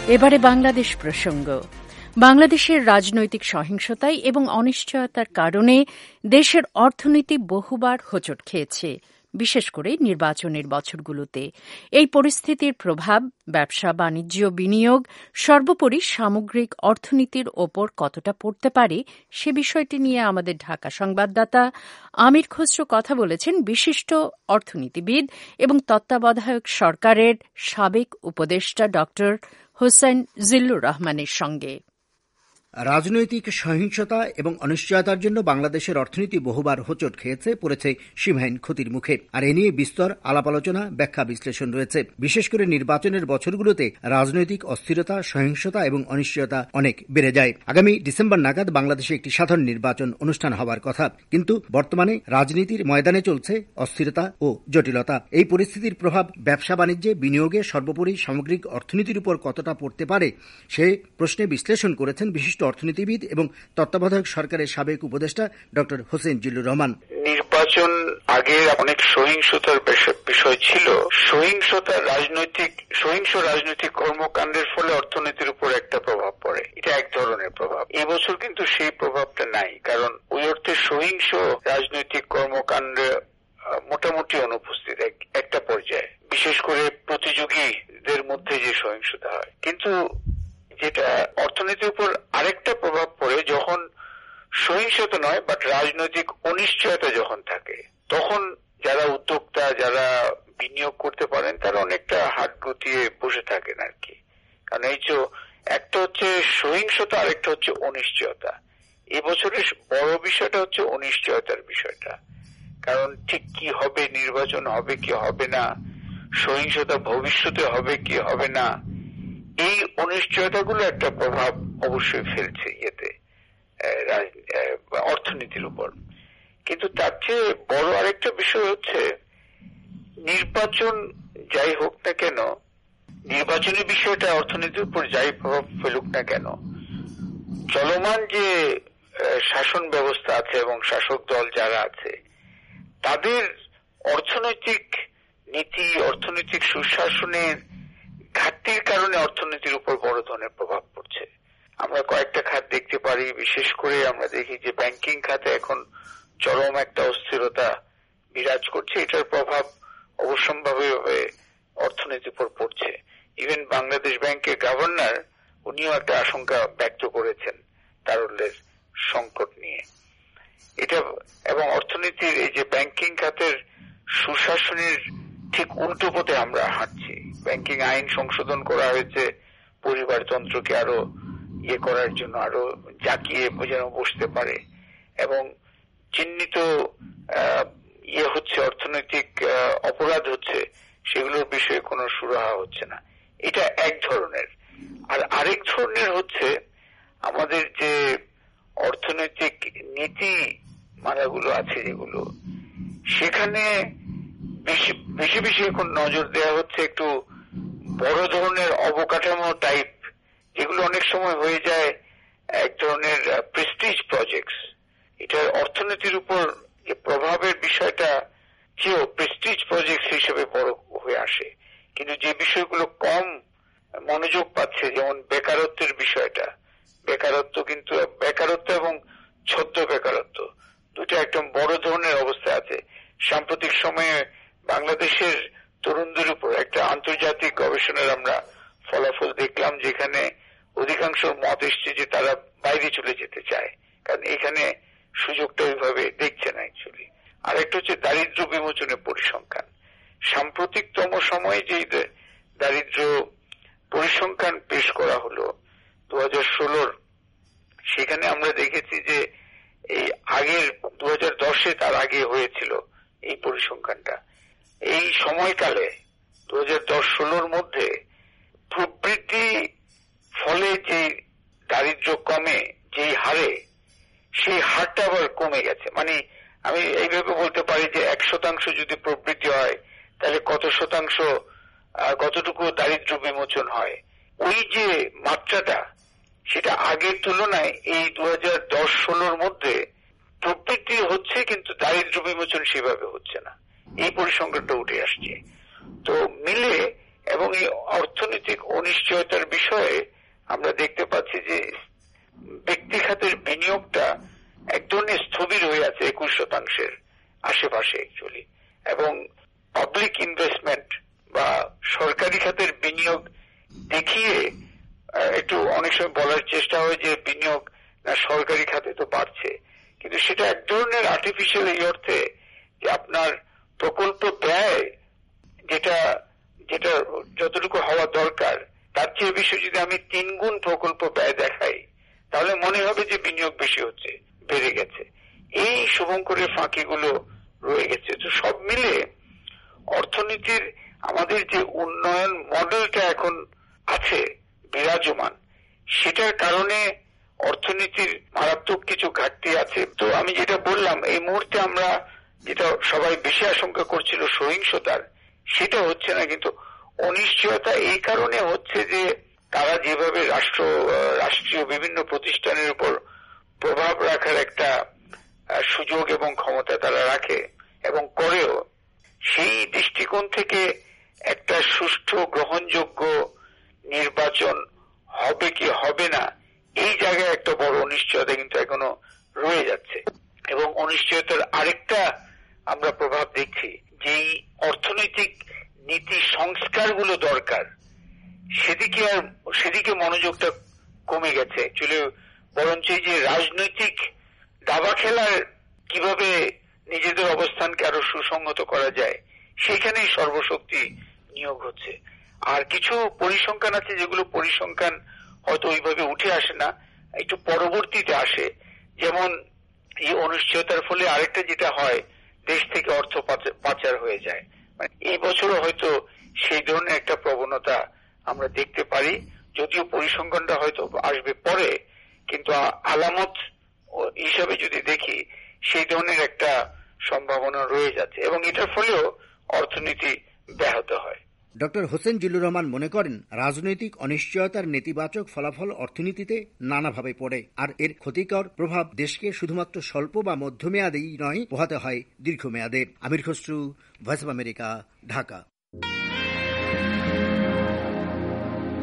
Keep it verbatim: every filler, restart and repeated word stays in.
এবারে বাংলাদেশ প্রসঙ্গ। বাংলাদেশের রাজনৈতিক সহিংসতায় এবং অনিশ্চয়তার কারণে দেশের অর্থনীতি বহুবার হোঁচট খেয়েছে, বিশেষ করে নির্বাচনের বছরগুলোতে। এই পরিস্থিতির প্রভাব ব্যবসা বাণিজ্য, বিনিয়োগ, সর্বোপরি সামগ্রিক অর্থনীতির ওপর কতটা পড়তে পারে সে বিষয়টি নিয়ে আমাদের ঢাকা সংবাদদাতা আমির খসরু কথা বলেছেন বিশিষ্ট অর্থনীতিবিদ এবং তত্ত্বাবধায়ক সরকারের সাবেক উপদেষ্টা ড হোসেন জিল্লুর রহমানের সঙ্গে। রাজনৈতিক সহিংসতা এবং অনিশ্চয়তার জন্য বাংলাদেশের অর্থনীতি বহুবার হোঁচট খেয়েছে, পড়েছে সীমাহীন ক্ষতির মুখে। আর এ নিয়ে বিস্তর আলাপ আলোচনা, ব্যাখ্যা, বিশ্লেষণ রয়েছে। বিশেষ করে নির্বাচনের বছরগুলোতে রাজনৈতিক অস্থিরতা, সহিংসতা এবং অনিশ্চয়তা অনেক বেড়ে যায়। আগামী ডিসেম্বর নাগাদ বাংলাদেশে একটি সাধারণ নির্বাচন অনুষ্ঠান হওয়ার কথা, কিন্তু বর্তমানে রাজনীতির ময়দানে চলছে অস্থিরতা ও জটিলতা। এই পরিস্থিতির প্রভাব ব্যবসা বাণিজ্যে, বিনিয়োগে, সর্বোপরি সামগ্রিক অর্থনীতির উপর কতটা পড়তে পারে সে প্রশ্নে বিশ্লেষণ করেছেন বিশিষ্ট অর্থনীতিবিদ এবং তত্ত্বাবধায়ক সরকারের সাবেক উপদেষ্টা ডক্টর হোসেন জিল্লুর রহমান। নির্বাচন আগে অনেক সহিংসতার বিষয় ছিল। সহিংসতা রাজনৈতিক সহিংস রাজনৈতিক কর্মকাণ্ডের ফলে অর্থনীতির উপর একটা প্রভাব পড়ে, এটা এক ধরনের প্রভাব। এবছর কিন্তু সেই প্রভাবটা নাই, কারণ ওই অর্থে সহিংস রাজনৈতিক কর্মকাণ্ডে মোটামুটি অনুপস্থিত একটা পর্যায়ে, বিশেষ করে প্রতিযোগীদের মধ্যে যে সহিংসতা হয়। কিন্তু যেটা অর্থনীতির উপর আরেকটা প্রভাব পড়ে যখন সহিংসতা নয় বাট রাজনৈতিক অনিশ্চয়তা যখন থাকে, তখন যারা উদ্যোক্তা, যারা বিনিয়োগ করতে পারেন তারা অনেকটা হাত গুটিয়ে বসে থাকেন আর কি। কারণ এই যে একটা হচ্ছে সহিংসতা, আরেকটা হচ্ছে অনিশ্চয়তা। এবছরের বড় বিষয়টা হচ্ছে অনিশ্চয়তার বিষয়টা, কারণ ঠিক কি হবে, নির্বাচন হবে কি হবে না, সহিংসতা ভবিষ্যতে হবে কি হবে না, এই অনিশ্চয়তাগুলো একটা প্রভাব অবশ্যই ফেলছে ইয়েতে অর্থনীতির উপর। কিন্তু তার চেয়ে বড় আরেকটা বিষয় হচ্ছে নির্বাচন যাই হোক না কেন, নির্বাচনী বিষয়টা অর্থনীতির উপর যাই প্রভাব ফেলুক না কেন, চলমান যে শাসন ব্যবস্থা আছে এবং শাসক দল যারা আছে তাদের অর্থনৈতিক নীতি, অর্থনৈতিক সুশাসনের ঘাটতির কারণে অর্থনীতির উপর বড় ধরনের প্রভাব পড়ছে। আমরা কয়েকটা খাত দেখতে পারি, বিশেষ করে আমরা দেখি যে ব্যাংকিং খাতে এখন চরম একটা অস্থিরতা বিরাজ করছে। এটার প্রভাব অবশ্যম্ভাবীভাবে অর্থনীতির উপর পড়ছে। ইভেন বাংলাদেশ ব্যাংকের গভর্নর উনিও একটা আশঙ্কা ব্যক্ত করেছেন তারল্যের সংকট নিয়ে। এটা এবং অর্থনীতির এই যে ব্যাংকিং খাতের সুশাসনের ঠিক উল্টো পথে আমরা হাঁটছি। ব্যাংকিং আইন সংশোধন করা হয়েছে পরিবারতন্ত্রকে আরো ইয়ে করার জন্য, আরো জাকিয়ে যেন বসতে পারে, এবং চিহ্নিত ইয়ে হচ্ছে অর্থনৈতিক অপরাধ হচ্ছে, সেগুলোর বিষয়ে কোনো সুরাহা হচ্ছে না। এটা এক ধরনের। আর আরেক ধরনের হচ্ছে আমাদের যে অর্থনৈতিক নীতি মানাগুলো আছে যেগুলো, সেখানে বেশি বেশি বেশি এখন নজর দেওয়া হচ্ছে একটু বড় ধরনের অবকাঠামো টাইপ, যেগুলো অনেক সময় হয়ে যায় এক ধরনের প্রেস্টিজ প্রজেক্টস। এটা অর্থনীতির উপর যে প্রভাবের বিষয়টা কেউ প্রেস্টিজ প্রজেক্ট হিসেবে বড় হয়ে আসে, কিন্তু যে বিষয়গুলো কম মনোযোগ পাচ্ছে, যেমন বেকারত্বের বিষয়টা, বেকারত্ব কিন্তু বেকারত্ব এবং ছদ্ম বেকারত্ব দুটো একদম বড় ধরনের অবস্থা আছে। সাম্প্রতিক সময়ে বাংলাদেশের তরুণদের উপর একটা আন্তর্জাতিক গবেষণার আমরা ফলাফল দেখলাম, যেখানে অধিকাংশ মত এসছে যে তারা বাইরে চলে যেতে চায়, কারণ এখানে সুযোগটা ওইভাবে দেখছে না অ্যাকচুয়ালি। আর একটা হচ্ছে দারিদ্র বিমোচনের পরিসংখ্যান। সাম্প্রতিকতম সময়ে যে দারিদ্র পরিসংখ্যান পেশ করা হলো দু হাজার ষোলোর, সেখানে আমরা দেখেছি যে এই আগের দু হাজার দশে তার আগে হয়েছিল এই পরিসংখ্যানটা। এই সময়কালে দু হাজার দশ ষোলোর মধ্যে প্রবৃদ্ধি ফলে যে দারিদ্র কমে যেই হারে, সেই হারটা আবার কমে গেছে। মানে আমি এইভাবে বলতে পারি যে এক শতাংশ যদি প্রবৃদ্ধি হয় তাহলে কত শতাংশ, কতটুকু দারিদ্র বিমোচন হয়, ওই যে মাত্রাটা সেটা আগের তুলনায় এই দু হাজার দশ ষোলোর মধ্যে প্রবৃদ্ধি হচ্ছে, কিন্তু দারিদ্র বিমোচন সেভাবে হচ্ছে না। এই পরিসংখ্যানটা উঠে আসছে। তো মিলে এবং এবং এই অর্থনৈতিক অনিশ্চয়তার বিষয়ে আমরা দেখতে পাচ্ছি যে ব্যক্তি খাতের বিনিয়োগটা এক ধরনের স্থবির হয়ে আছে একুশ শতাংশের আশেপাশে অ্যাকচুয়ালি, এবং পাবলিক ইনভেস্টমেন্ট বা সরকারি খাতের বিনিয়োগ দেখিয়ে একটু অনেক সময় বলার চেষ্টা হয় যে বিনিয়োগ না সরকারি খাতে তো বাড়ছে, কিন্তু সেটা এক ধরনের আর্টিফিশিয়াল এই অর্থে যে আপনার প্রকল্প ব্যয় যেটা যেটা যতটুকু হওয়া দরকার তার চেয়ে বেশি যদি আমি তিন গুণ প্রকল্প ব্যয় দেখাই তাহলে মনে হবে যে বিনিয়োগ বেশি হচ্ছে, বেড়ে গেছে। এই শুভঙ্করের ফাঁকিগুলো রয়ে গেছে। তো সব মিলে অর্থনীতির আমাদের যে উন্নয়ন মডেলটা এখন আছে বিরাজমান, সেটার কারণে অর্থনীতির মারাত্মক কিছু ঘাটতি আছে। তো আমি যেটা বললাম, এই মুহূর্তে আমরা যেটা সবাই বেশি আশঙ্কা করছিল সহিংসতার, সেটা হচ্ছে না, কিন্তু অনিশ্চয়তা এই কারণে হচ্ছে যে তারা যেভাবে রাষ্ট্র রাষ্ট্রীয় বিভিন্ন প্রতিষ্ঠানের উপর প্রভাব রাখার একটা সুযোগ এবং ক্ষমতা তারা রাখে এবং করেও, সেই দৃষ্টিকোণ থেকে একটা সুষ্ঠু গ্রহণযোগ্য নির্বাচন হবে কি হবে না, এই জায়গায় একটা বড় অনিশ্চয়তা কিন্তু এখনো রয়ে যাচ্ছে। এবং অনিশ্চয়তার আরেকটা আমরা প্রভাব দেখছি, যেই অর্থনৈতিক নীতি সংস্কারগুলো দরকার সেদিকে আর সেদিকে মনোযোগটা কমে গেছে অ্যাকচুয়ালি, বরঞ্চ যে রাজনৈতিক দাবা খেলার কিভাবে নিজেদের অবস্থানকে আরো সুসংহত করা যায় সেখানেই সর্বশক্তি নিয়োগ হচ্ছে। আর কিছু পরিসংখ্যান আছে যেগুলো পরিসংখ্যান হয়তো ওইভাবে উঠে আসে না, একটু পরবর্তীতে আসে। যেমন এই অনিশ্চয়তার ফলে আরেকটা যেটা হয়, দেশ থেকে অর্থ পাচার হয়ে যায়। মানে এই বছরও হয়তো সেই ধরনের একটা প্রবণতা আমরা দেখতে পারি, যদিও পরিসংখ্যানটা হয়তো আসবে পরে, কিন্তু আলামত হিসাবে যদি দেখি সেই ধরনের একটা সম্ভাবনা রয়ে যাচ্ছে এবং এটার ফলেও অর্থনীতি ব্যাহত হয়। ডক্টর হোসেন জিল্লুর রহমান মনে করেন, রাজনৈতিক অনিশ্চয়তার নেতিবাচক ফলাফল অর্থনীতিতে নানাভাবে পড়ে, আর এর ক্ষতিকর প্রভাব দেশকে শুধুমাত্র স্বল্প বা মধ্যমেয়াদেই নয়, পোহাতে হয় দীর্ঘমেয়াদে। Amir Khasru, Voice of America, Dhaka.